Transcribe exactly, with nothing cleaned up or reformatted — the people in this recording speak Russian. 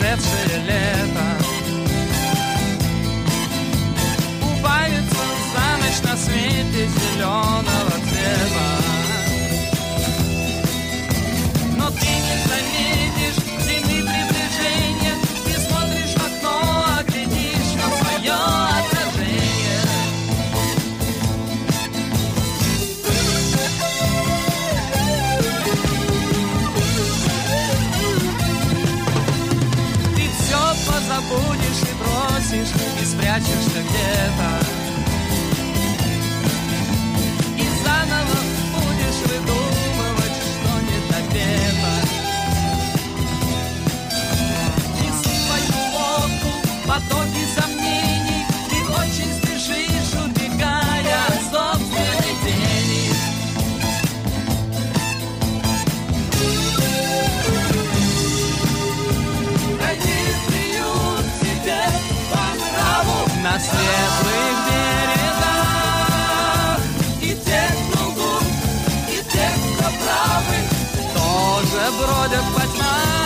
прошедшее лето убавится за ночь на свете зеленого цвета. Но ты не заметишь зимы приближения, ты смотришь в окно, а глядишь на свое отражение. Ты все позабудешь и бросишь, и спрячешься где-то, и заново будешь выдумывать, что не допето. Неси свою лодку в потоке сомнений, ты очень спешишь, убегая от собственной тени. Найди приют себе по нраву на светлых берегах. И те, кто лгут, и те, кто правы, тоже бродят во тьмах.